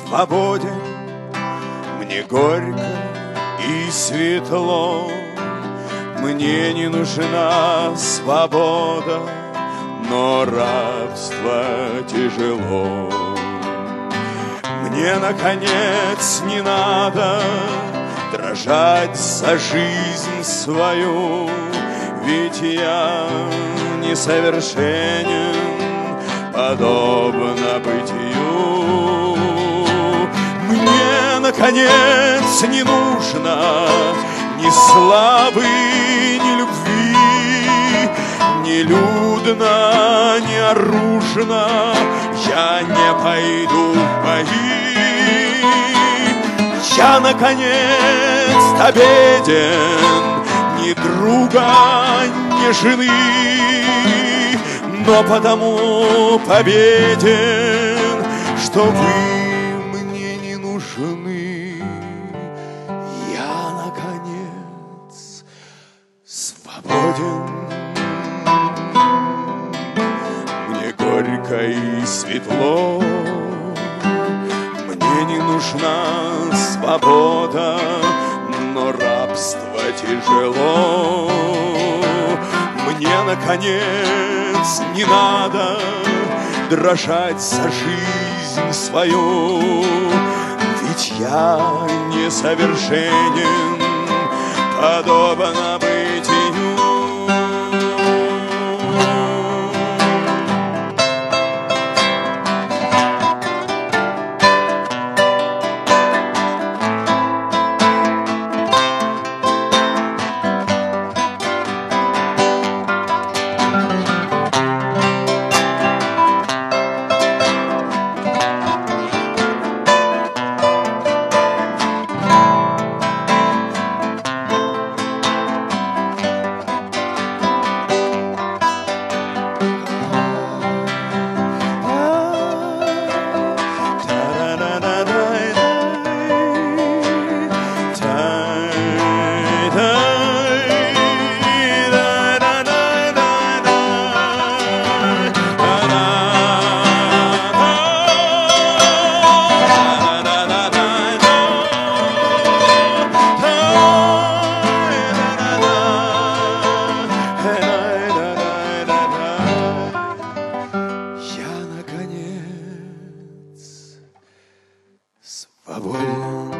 свободен, мне горько и светло. Мне не нужна свобода, но рабство тяжело. Мне, наконец, не надо дрожать за жизнь свою, ведь я несовершенен, подобно бытию. Мне, наконец, не нужно ни славы, ни любви, ни людно, ни оружно. Я не пойду в бои. Я, наконец-то беден, ни друга, ни жены, но потому победен, что вы мне не нужны. Я, наконец, свободен. Мне горько и светло, мне не нужна свобода, но рабство тяжело. Мне, наконец, не надо дрожать за жизнь свою, ведь я несовершенен, подобно бытию. Свободен.